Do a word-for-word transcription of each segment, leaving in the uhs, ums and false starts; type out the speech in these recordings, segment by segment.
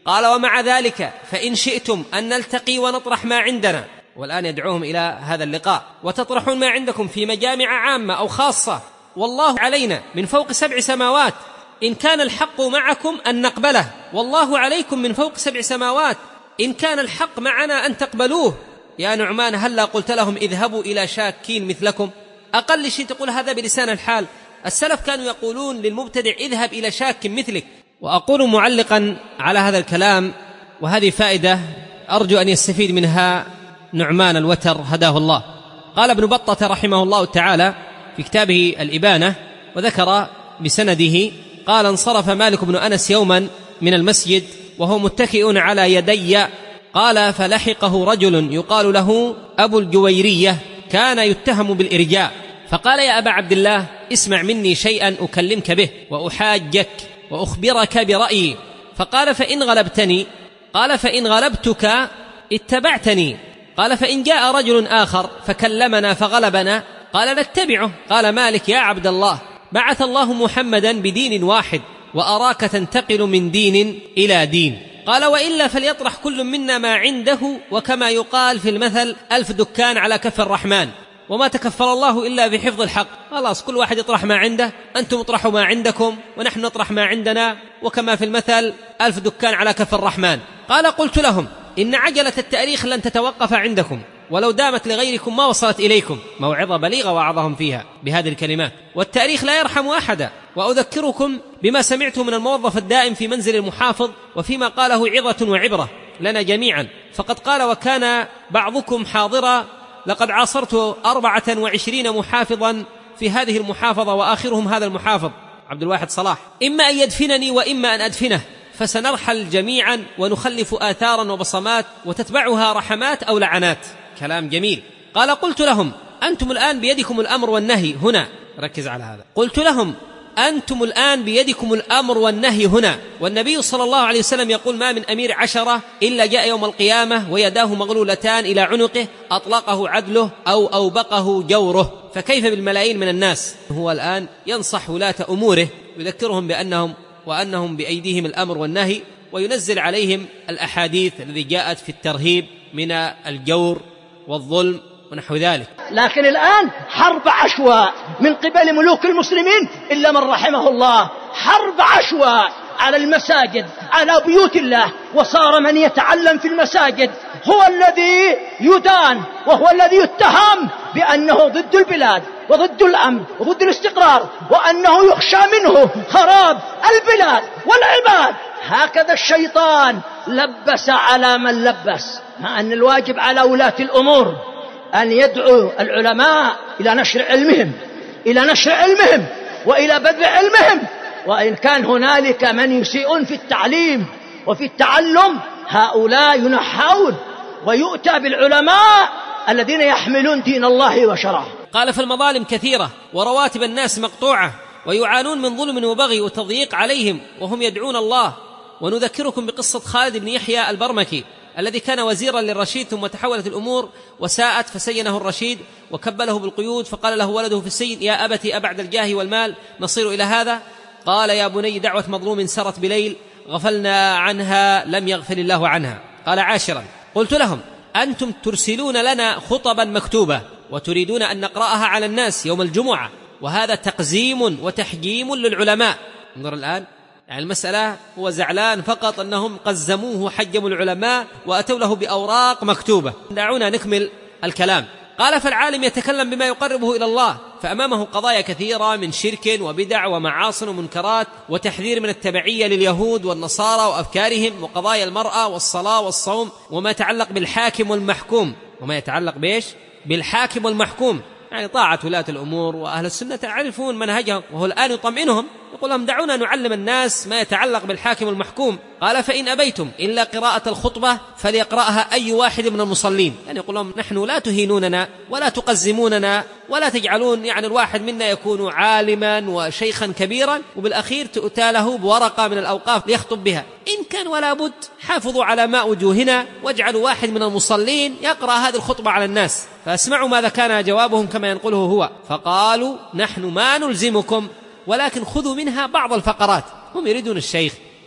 قال ومع ذلك فإن شئتم أن نلتقي ونطرح ما عندنا، والآن يدعوهم إلى هذا اللقاء، وتطرحون ما عندكم في مجامع عامة أو خاصة، والله علينا من فوق سبع سماوات، إن كان الحق معكم أن نقبله، والله عليكم من فوق سبع سماوات، إن كان الحق معنا أن تقبلوه. يا نعمان هلا قلت لهم اذهبوا إلى شاكين مثلكم؟ أقل شيء تقول هذا بلسان الحال. السلف كانوا يقولون للمبتدع اذهب إلى شاك مثلك. وأقول معلقا على هذا الكلام، وهذه فائدة أرجو أن يستفيد منها نعمان الوتر هداه الله. قال ابن بطة رحمه الله تعالى في كتابه الإبانة وذكر بسنده قال انصرف مالك بن أنس يوما من المسجد وهو متكئ على يدي، قال فلحقه رجل يقال له أبو الجويرية كان يتهم بالإرجاء، فقال يا أبا عبد الله اسمع مني شيئا أكلمك به وأحاجك وأخبرك برأيي. فقال فإن غلبتني؟ قال فإن غلبتك اتبعتني. قال فإن جاء رجل آخر فكلمنا فغلبنا؟ قال نتبعه. قال مالك يا عبد الله بعث الله محمدا بدين واحد وأراك تنتقل من دين إلى دين. قال وإلا فليطرح كل منا ما عنده، وكما يقال في المثل ألف دكان على كف الرحمن، وما تكفل الله إلا بحفظ الحق. خلاص كل واحد يطرح ما عنده، أنتم اطرحوا ما عندكم ونحن نطرح ما عندنا، وكما في المثل ألف دكان على كف الرحمن. قال قلت لهم إن عجلة التاريخ لن تتوقف عندكم، ولو دامت لغيركم ما وصلت إليكم. موعظة بليغة وعظهم فيها بهذه الكلمات. والتاريخ لا يرحم أحدا. وأذكركم بما سمعته من الموظف الدائم في منزل المحافظ، وفيما قاله عظة وعبرة لنا جميعا. فقد قال وكان بعضكم حاضرا لقد عاصرت أربعة وعشرين محافظا في هذه المحافظة، وآخرهم هذا المحافظ عبد الواحد صلاح، إما أن يدفنني وإما أن أدفنه، فسنرحل جميعا ونخلف آثارا وبصمات وتتبعها رحمات أو لعنات. كلام جميل. قال قلت لهم أنتم الآن بيدكم الأمر والنهي هنا، ركز على هذا، قلت لهم أنتم الآن بيدكم الأمر والنهي هنا، والنبي صلى الله عليه وسلم يقول ما من أمير عشرة إلا جاء يوم القيامة ويداه مغلولتان إلى عنقه أطلقه عدله أو أوبقه جوره، فكيف بالملايين من الناس؟ هو الآن ينصح ولاة أموره، يذكرهم بأنهم وأنهم بأيديهم الأمر والنهي، وينزل عليهم الأحاديث التي جاءت في الترهيب من الجور والظلم ونحو ذلك. لكن الآن حرب عشواء من قبل ملوك المسلمين إلا من رحمه الله، حرب عشواء على المساجد، على بيوت الله، وصار من يتعلم في المساجد هو الذي يدان وهو الذي يتهم بأنه ضد البلاد وضد الأمن وضد الاستقرار، وأنه يخشى منه خراب البلاد والعباد. هكذا الشيطان لبس على من لبس، مع أن الواجب على ولاة الأمور أن يدعوا العلماء إلى نشر علمهم إلى نشر علمهم وإلى بذل علمهم. وإن كان هنالك من يسيئون في التعليم وفي التعلم، هؤلاء ينحون ويؤتى بالعلماء الذين يحملون دين الله وشرعه. قال فالمظالم كثيرة ورواتب الناس مقطوعة، ويعانون من ظلم وبغي وتضييق عليهم وهم يدعون الله. ونذكركم بقصة خالد بن يحيى البرمكي الذي كان وزيرا للرشيد، ثم تحولت الأمور وساءت فسينه الرشيد وكبله بالقيود، فقال له ولده في السجن يا أبتي أبعد الجاه والمال نصير إلى هذا؟ قال يا بني دعوة مظلوم سرت بليل غفلنا عنها لم يغفل الله عنها. قال عاشرا قلت لهم أنتم ترسلون لنا خطبا مكتوبة وتريدون أن نقرأها على الناس يوم الجمعة، وهذا تقزيم وتحجيم للعلماء. انظر الآن، يعني المسألة هو زعلان فقط أنهم قزموه وحجموا العلماء وأتوا له بأوراق مكتوبة. دعونا نكمل الكلام. قال فالعالم يتكلم بما يقربه إلى الله، فأمامه قضايا كثيرة من شرك وبدع ومعاصي ومنكرات وتحذير من التبعية لليهود والنصارى وأفكارهم، وقضايا المرأة والصلاة والصوم، وما يتعلق بالحاكم والمحكوم. وما يتعلق بإيش؟ بالحاكم والمحكوم، يعني طاعة ولاة الأمور. وأهل السنة يعرفون منهجهم، وهو الآن يطمئنهم يقول لهم دعونا نعلم الناس ما يتعلق بالحاكم والمحكوم. قال فإن أبيتم إلا قراءة الخطبة فليقرأها أي واحد من المصلين، يعني يقول لهم نحن لا تهينوننا ولا تقزموننا ولا تجعلون يعني الواحد منا يكون عالما وشيخا كبيرا وبالأخير تؤتى له بورقة من الأوقاف ليخطب بها. إن كان ولا بد حافظوا على ماء وجوهنا واجعلوا واحد من المصلين يقرأ هذه الخطبة على الناس. فاسمعوا ماذا كان جوابهم كما ينقله هو. فقالوا نحن ما نلزمكم ولكن خذوا منها بعض الفقرات. هم يريدون الشيخ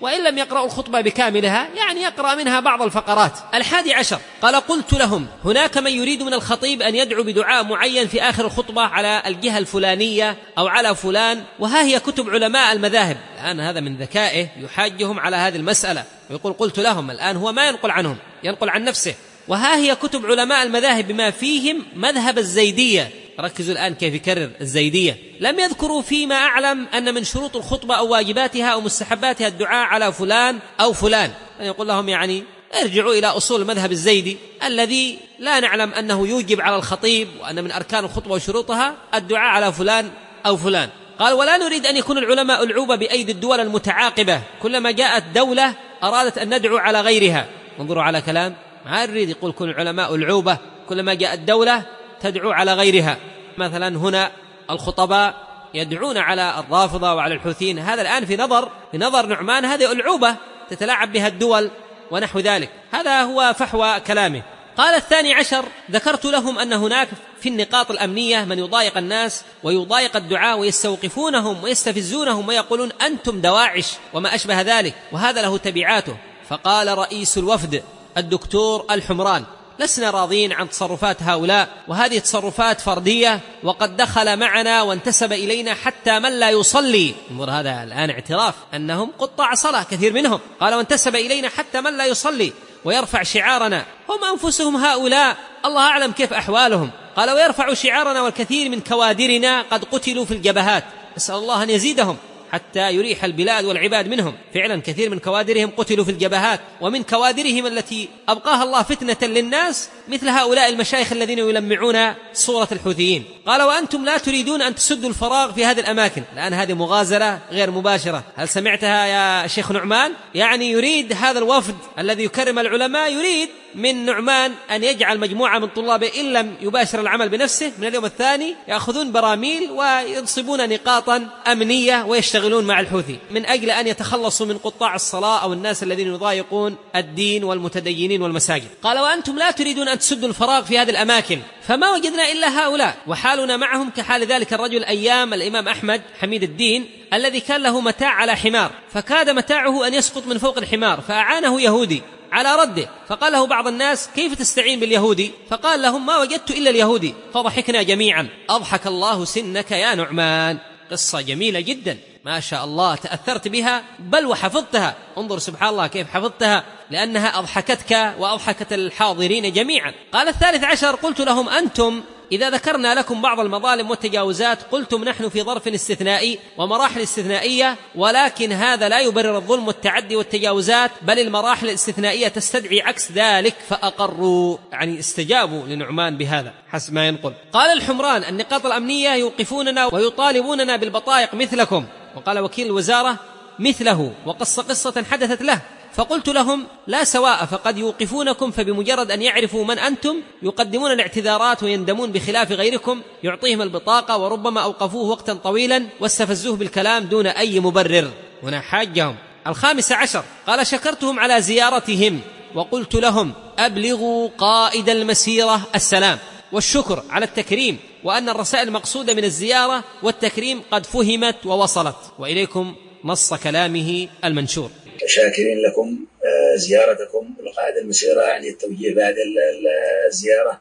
وإن لم يقرأوا الخطبة بكاملها يعني يقرأ منها بعض الفقرات. الحادي عشر قال قلت لهم هناك من يريد من الخطيب أن يدعو بدعاء معين في آخر الخطبة على الجهة الفلانية أو على فلان، وها هي كتب علماء المذاهب. الآن هذا من ذكائه يحاجهم على هذه المسألة ويقول قلت لهم. الآن هو ما ينقل عنهم، ينقل عن نفسه. وها هي كتب علماء المذاهب بما فيهم مذهب الزيدية. ركزوا الآن كيف يكرر الزيدية. لم يذكروا فيما أعلم أن من شروط الخطبة أو واجباتها أو مستحباتها الدعاء على فلان أو فلان. يعني يقول لهم يعني ارجعوا إلى أصول المذهب الزيدي الذي لا نعلم أنه يوجب على الخطيب وأن من أركان الخطبة وشروطها الدعاء على فلان أو فلان. قال ولا نريد أن يكون العلماء ألعوبة بأيدي الدول المتعاقبة، كلما جاءت دولة أرادت أن ندعو على غيرها. انظروا على كلام، ما يريد يقول كن العلماء ألعوبة كلما جاءت دولة تدعو على غيرها. مثلا هنا الخطباء يدعون على الرافضة وعلى الحوثيين، هذا الآن في نظر في نظر نعمان هذه ألعوبة تتلاعب بها الدول ونحو ذلك. هذا هو فحوى كلامه. قال الثاني عشر ذكرت لهم أن هناك في النقاط الأمنية من يضايق الناس ويضايق الدعاء ويستوقفونهم ويستفزونهم ويقولون أنتم دواعش وما أشبه ذلك، وهذا له تبعاته. فقال رئيس الوفد الدكتور الحمران لسنا راضين عن تصرفات هؤلاء، وهذه تصرفات فردية، وقد دخل معنا وانتسب إلينا حتى من لا يصلي. انظر هذا الآن اعتراف أنهم قطاع صلاة كثير منهم. قال وانتسب إلينا حتى من لا يصلي ويرفع شعارنا، هم أنفسهم هؤلاء الله أعلم كيف أحوالهم. قال ويرفع شعارنا والكثير من كوادرنا قد قتلوا في الجبهات، نسأل الله أن يزيدهم حتى يريح البلاد والعباد منهم. فعلا كثير من كوادرهم قتلوا في الجبهات، ومن كوادرهم التي أبقاها الله فتنة للناس مثل هؤلاء المشايخ الذين يلمعون صورة الحوثيين. قال وأنتم لا تريدون أن تسدوا الفراغ في هذه الأماكن. الآن هذه مغازلة غير مباشرة، هل سمعتها يا شيخ نعمان؟ يعني يريد هذا الوفد الذي يكرم العلماء يريد من نعمان أن يجعل مجموعة من طلابه إن لم يباشر العمل بنفسه من اليوم الثاني يأخذون براميل وينصبون نقاطا أمنية ويشتغلون مع الحوثي من أجل أن يتخلصوا من قطاع الصلاة أو الناس الذين يضايقون الدين والمتدينين والمساجد. قال وأنتم لا تريدون أن تسدوا الفراغ في هذه الأماكن، فما وجدنا إلا هؤلاء، وحالنا معهم كحال ذلك الرجل أيام الإمام أحمد حميد الدين الذي كان له متاع على حمار، فكاد متاعه أن يسقط من فوق الحمار، فأعانه يهودي على رده، فقال له بعض الناس كيف تستعين باليهودي؟ فقال لهم ما وجدت إلا اليهودي، فضحكنا جميعا. أضحك الله سنك يا نعمان. قصة جميلة جدا ما شاء الله، تأثرت بها بل وحفظتها. انظر سبحان الله كيف حفظتها، لأنها أضحكتك وأضحكت الحاضرين جميعا. قال الثالث عشر قلت لهم أنتم إذا ذكرنا لكم بعض المظالم والتجاوزات قلتم نحن في ظرف استثنائي ومراحل استثنائية، ولكن هذا لا يبرر الظلم والتعدي والتجاوزات، بل المراحل الاستثنائية تستدعي عكس ذلك، فأقروا يعني استجابوا لنعمان بهذا حسب ما ينقل. قال الحمران النقاط الأمنية يوقفوننا ويطالبوننا بالبطائق مثلكم، وقال وكيل الوزارة مثله، وقص قصة حدثت له، فقلت لهم لا سواء، فقد يوقفونكم فبمجرد أن يعرفوا من أنتم يقدمون الاعتذارات ويندمون بخلاف غيركم يعطيهم البطاقة، وربما أوقفوه وقتا طويلا واستفزوه بالكلام دون أي مبرر. هنا حاجهم. الخامس عشر قال شكرتهم على زيارتهم وقلت لهم أبلغوا قائد المسيرة السلام والشكر على التكريم، وأن الرسائل المقصودة من الزيارة والتكريم قد فهمت ووصلت، وإليكم نص كلامه المنشور. شاكرين لكم زيارتكم لقائد المسيرة، يعني التوجيه بعد الزيارة،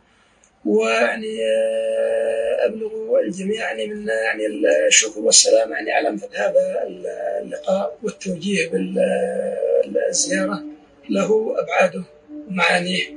ويعني أبلغوا الجميع يعني من يعني الشكر والسلام يعني على هذا اللقاء والتوجيه بالزيارة له أبعاده ومعانيه،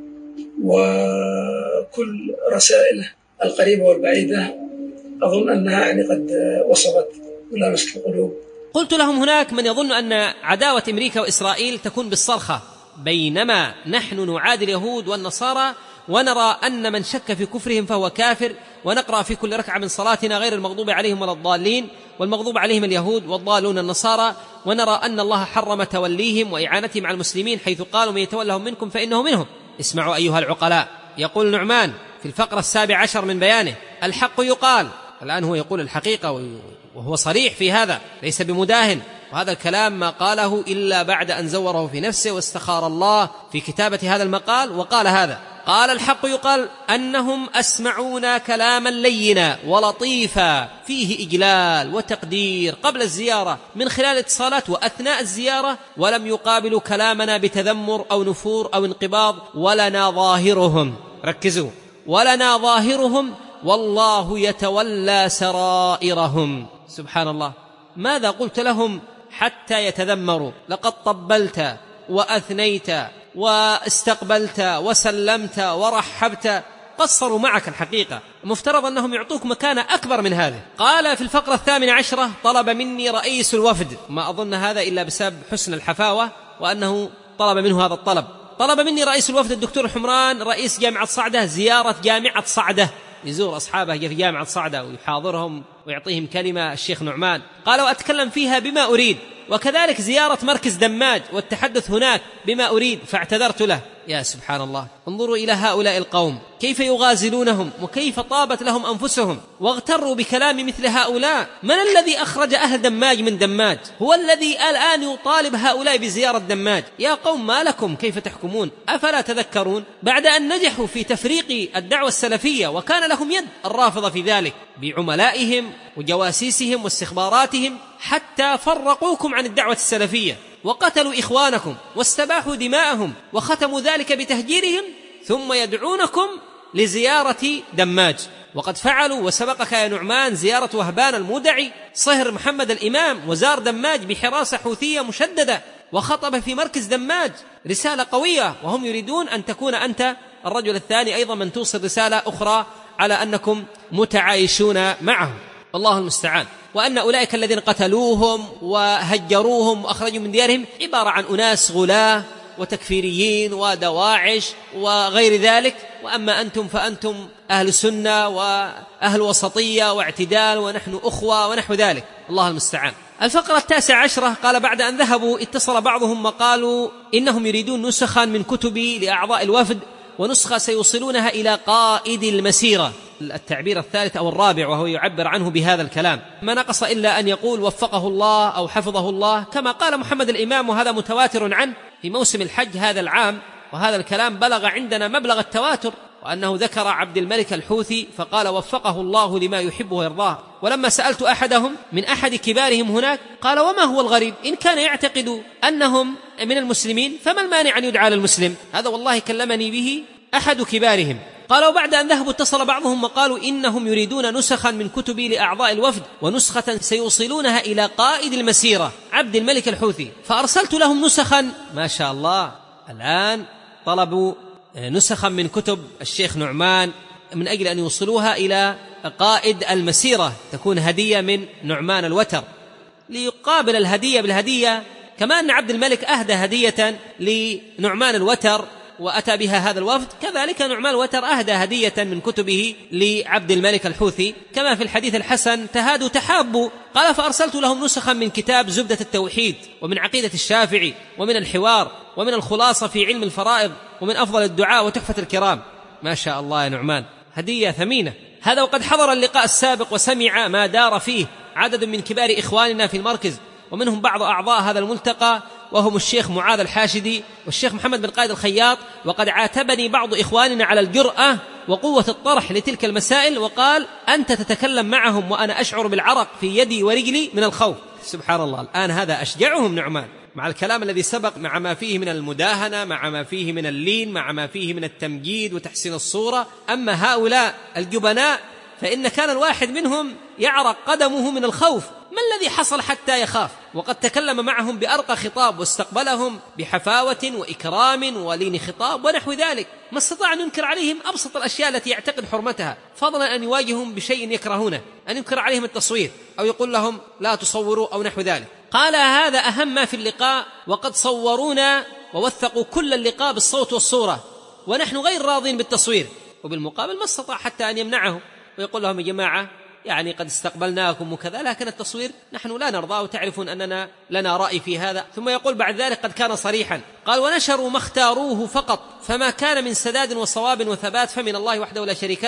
وكل رسائله القريبة والبعيدة أظن أنها يعني قد وصلت ولامست القلوب. قلت لهم هناك من يظن أن عداوة أمريكا وإسرائيل تكون بالصرخة، بينما نحن نعادي اليهود والنصارى ونرى أن من شك في كفرهم فهو كافر، ونقرأ في كل ركعة من صلاتنا غير المغضوب عليهم ولا الضالين، والمغضوب عليهم اليهود والضالون النصارى، ونرى أن الله حرم توليهم وإعانتهم على المسلمين حيث قالوا من يتولهم منكم فإنه منهم. اسمعوا أيها العقلاء، يقول نعمان في الفقرة السابع عشر من بيانه الحق يقال. الآن هو يقول الحقيقة وهو صريح في هذا ليس بمداهن، وهذا الكلام ما قاله إلا بعد أن زوره في نفسه واستخار الله في كتابة هذا المقال وقال هذا. قال الحق يقال أنهم أسمعونا كلاما لينا ولطيفا فيه إجلال وتقدير قبل الزيارة من خلال الاتصالات وأثناء الزيارة، ولم يقابلوا كلامنا بتذمر أو نفور أو انقباض. ولنا ظاهرهم، ركزوا، ولنا ظاهرهم والله يتولى سرائرهم. سبحان الله، ماذا قلت لهم حتى يتذمروا؟ لقد طبلت وأثنيت واستقبلت وسلمت ورحبت، قصروا معك الحقيقة، مفترض أنهم يعطوك مكانة أكبر من هذا. قال في الفقرة الثامنة عشرة: طلب مني رئيس الوفد، ما أظن هذا إلا بسبب حسن الحفاوة وأنه طلب منه هذا الطلب. طلب مني رئيس الوفد الدكتور حمران رئيس جامعة صعدة زيارة جامعة صعدة، يزور أصحابه في جامعة صعدة ويحاضرهم ويعطيهم كلمة الشيخ نعمان. قال: وأتكلم فيها بما أريد، وكذلك زيارة مركز دماج والتحدث هناك بما أريد، فاعتذرت له. يا سبحان الله، انظروا إلى هؤلاء القوم كيف يغازلونهم وكيف طابت لهم أنفسهم واغتروا بكلام مثل هؤلاء. من الذي أخرج أهل دماج من دماج؟ هو الذي الآن يطالب هؤلاء بزيارة دماج. يا قوم ما لكم، كيف تحكمون؟ أفلا تذكرون؟ بعد أن نجحوا في تفريق الدعوة السلفية وكان لهم يد الرافضة في ذلك بعملائهم وجواسيسهم واستخباراتهم، حتى فرقوكم عن الدعوة السلفية وقتلوا إخوانكم واستباحوا دماءهم وختموا ذلك بتهجيرهم، ثم يدعونكم لزيارة دماج. وقد فعلوا وسبقك يا نعمان زيارة وهبان المودعي صهر محمد الإمام، وزار دماج بحراسة حوثية مشددة وخطب في مركز دماج رسالة قوية، وهم يريدون أن تكون أنت الرجل الثاني أيضا من توصل رسالة أخرى على أنكم متعايشون معهم. الله المستعان. وأن أولئك الذين قتلوهم وهجروهم وأخرجوا من ديارهم عبارة عن أناس غلاة وتكفيريين ودواعش وغير ذلك، وأما أنتم فأنتم أهل سنة وأهل وسطية واعتدال ونحن أخوة ونحو ذلك. الله المستعان. الفقرة التاسعة عشرة: قال: بعد أن ذهبوا اتصل بعضهم وقالوا إنهم يريدون نسخا من كتبي لأعضاء الوفد، ونسخة سيوصلونها إلى قائد المسيرة. التعبير الثالث أو الرابع وهو يعبر عنه بهذا الكلام، ما نقص إلا أن يقول وفقه الله أو حفظه الله، كما قال محمد الإمام، وهذا متواتر عنه في موسم الحج هذا العام، وهذا الكلام بلغ عندنا مبلغ التواتر، وأنه ذكر عبد الملك الحوثي فقال وفقه الله لما يحبه ويرضاه. ولما سألت أحدهم من أحد كبارهم هناك قال: وما هو الغريب؟ إن كان يعتقد أنهم من المسلمين فما المانع أن يدعى للمسلم؟ هذا والله كلمني به أحد كبارهم. قال: وبعد أن ذهبوا اتصل بعضهم وقالوا إنهم يريدون نسخا من كتبي لأعضاء الوفد، ونسخة سيوصلونها إلى قائد المسيرة عبد الملك الحوثي، فأرسلت لهم نسخا. ما شاء الله، الآن طلبوا نسخا من كتب الشيخ نعمان من أجل أن يوصلوها إلى قائد المسيرة، تكون هدية من نعمان الوتر ليقابل الهدية بالهدية، كما أن عبد الملك أهدى هدية لنعمان الوتر وأتى بها هذا الوفد، كذلك نعمان الوتر أهدى هدية من كتبه لعبد الملك الحوثي، كما في الحديث الحسن: تهادوا تحابوا. قال: فأرسلت لهم نسخا من كتاب زبدة التوحيد، ومن عقيدة الشافعي، ومن الحوار، ومن الخلاصة في علم الفرائض، ومن أفضل الدعاء وتحفة الكرام. ما شاء الله يا نعمان، هدية ثمينة. هذا وقد حضر اللقاء السابق وسمع ما دار فيه عدد من كبار إخواننا في المركز، ومنهم بعض أعضاء هذا الملتقى، وهم الشيخ معاذ الحاشدي والشيخ محمد بن قائد الخياط. وقد عاتبني بعض إخواننا على الجرأة وقوة الطرح لتلك المسائل، وقال: أنت تتكلم معهم وأنا أشعر بالعرق في يدي ورجلي من الخوف. سبحان الله، الآن هذا أشجعهم نعمان مع الكلام الذي سبق، مع ما فيه من المداهنة، مع ما فيه من اللين، مع ما فيه من التمجيد وتحسين الصورة. أما هؤلاء الجبناء فإن كان الواحد منهم يعرق قدمه من الخوف. ما الذي حصل حتى يخاف؟ وقد تكلم معهم بأرقى خطاب واستقبلهم بحفاوة وإكرام ولين خطاب ونحو ذلك، ما استطاع أن ينكر عليهم أبسط الأشياء التي يعتقد حرمتها، فضلا أن يواجههم بشيء يكرهونه، أن ينكر عليهم التصوير أو يقول لهم لا تصوروا أو نحو ذلك. قال: هذا أهم ما في اللقاء، وقد صورونا ووثقوا كل اللقاء بالصوت والصورة، ونحن غير راضين بالتصوير. وبالمقابل ما استطاع حتى أن يمنعهم ويقول لهم: يا جماعة يعني قد استقبلناكم وكذا، لكن التصوير نحن لا نرضى، وتعرفون أننا لنا رأي في هذا. ثم يقول بعد ذلك: قد كان صريحا، قال: ونشروا ما اختاروه فقط، فما كان من سداد وصواب وثبات فمن الله وحده لا شريك له،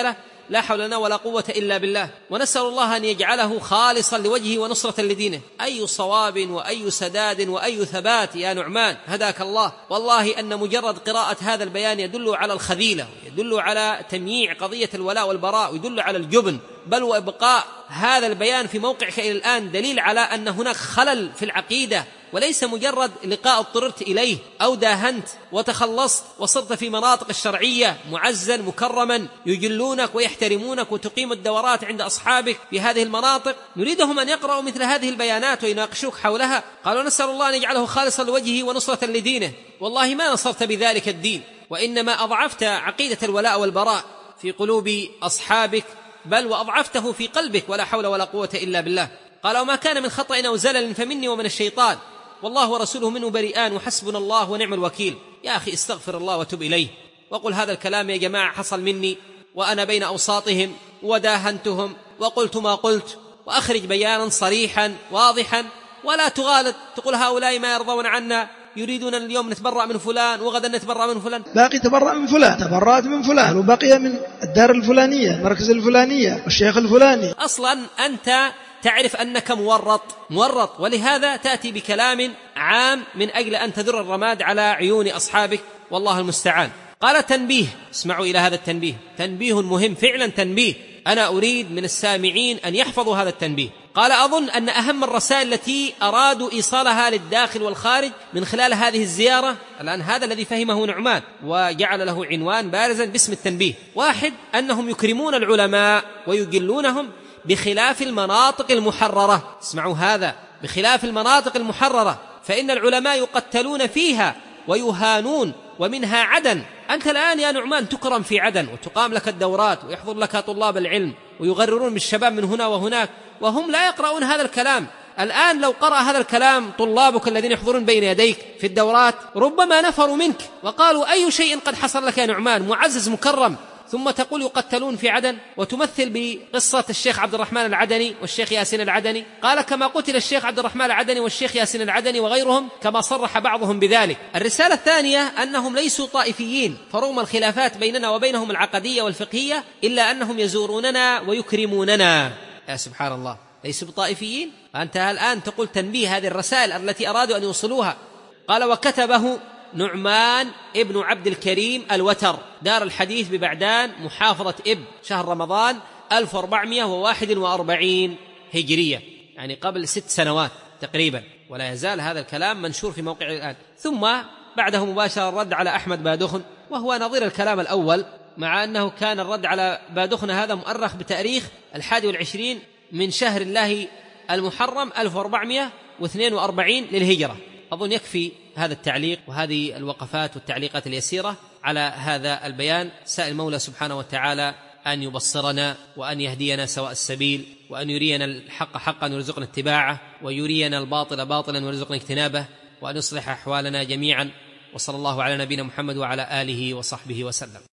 لا حول لنا ولا قوة إلا بالله، ونسأل الله أن يجعله خالصا لوجهه ونصرة لدينه. أي صواب وأي سداد وأي ثبات يا نعمان، هداك الله. والله أن مجرد قراءة هذا البيان يدل على الخذيلة، يدل على تمييع قضية الولاء والبراء، ويدل على الجبن، بل وإبقاء هذا البيان في موقعك إلى الآن دليل على أن هناك خلل في العقيدة، وليس مجرد لقاء اضطررت إليه أو داهنت وتخلصت وصرت في مناطق الشرعية معزا مكرما يجلونك ويحترمونك وتقيم الدورات عند أصحابك في هذه المناطق. نريدهم أن يقرأوا مثل هذه البيانات ويناقشوك حولها. قالوا نسأل الله أن يجعله خالصا لوجهه ونصرة لدينه. والله ما نصرت بذلك الدين، وإنما أضعفت عقيدة الولاء والبراء في قلوب أصحابك، بل وأضعفته في قلبك، ولا حول ولا قوة إلا بالله. قال وما كان من خطأ أو زلل فمني ومن الشيطان، والله ورسوله منه بريئان وحسبنا الله ونعم الوكيل. يا أخي استغفر الله وتب إليه، وقل هذا الكلام يا جماعة حصل مني وأنا بين أوساطهم وداهنتهم وقلت ما قلت، وأخرج بيانا صريحا واضحا، ولا تغالط تقول هؤلاء ما يرضون عنا، يريدون اليوم نتبرأ من فلان وغدا نتبرأ من فلان. باقي تبرأ من فلان، تبرأت من فلان، وبقي من الدار الفلانية، المركز الفلانية، والشيخ الفلاني. أصلا أنت تعرف أنك مورط مورط ولهذا تأتي بكلام عام من أجل أن تذر الرماد على عيون أصحابك، والله المستعان. قال تنبيه، اسمعوا إلى هذا التنبيه، تنبيه مهم فعلا، تنبيه أنا أريد من السامعين أن يحفظوا هذا التنبيه. قال أظن أن أهم الرسائل التي أرادوا إيصالها للداخل والخارج من خلال هذه الزيارة، الآن هذا الذي فهمه نعمان وجعل له عنوان بارزا باسم التنبيه. واحد، أنهم يكرمون العلماء ويجلونهم بخلاف المناطق المحررة. اسمعوا هذا، بخلاف المناطق المحررة، فإن العلماء يقتلون فيها ويهانون، ومنها عدن. أنت الآن يا نعمان تكرم في عدن وتقام لك الدورات ويحضر لك طلاب العلم ويغررون بالشباب من هنا وهناك، وهم لا يقرؤون هذا الكلام. الآن لو قرأ هذا الكلام طلابك الذين يحضرون بين يديك في الدورات ربما نفروا منك وقالوا أي شيء قد حصل لك يا نعمان، معزز مكرم، ثم تقول يقتلون في عدن، وتمثل بقصة الشيخ عبد الرحمن العدني والشيخ ياسين العدني. قال كما قتل الشيخ عبد الرحمن العدني والشيخ ياسين العدني وغيرهم، كما صرح بعضهم بذلك. الرسالة الثانية أنهم ليسوا طائفيين، فرغم الخلافات بيننا وبينهم العقدية والفقهية إلا أنهم يزوروننا ويكرموننا. يا سبحان الله، ليسوا بطائفيين. أنت الآن تقول تنبيه هذه الرسائل التي أرادوا أن يوصلوها. قال وكتبه نعمان ابن عبد الكريم الوتر، دار الحديث ببعدان، محافظة إب، شهر رمضان ألف وأربعمائة وواحد وأربعين هجرية، يعني قبل ست سنوات تقريبا، ولا يزال هذا الكلام منشور في موقع الآن. ثم بعده مباشرة الرد على أحمد بادخن، وهو نظير الكلام الأول، مع أنه كان الرد على بادخن هذا مؤرخ بتاريخ الحادي والعشرين من شهر الله المحرم ألف وأربعمائة واثنين وأربعين للهجرة. أظن يكفي هذا التعليق وهذه الوقفات والتعليقات اليسيرة على هذا البيان. سائل المولى سبحانه وتعالى أن يبصرنا وأن يهدينا سواء السبيل، وأن يرينا الحق حقا ويرزقنا اتباعه، ويرينا الباطل باطلا ويرزقنا اجتنابه، وأن يصلح أحوالنا جميعا. وصلى الله على نبينا محمد وعلى آله وصحبه وسلم.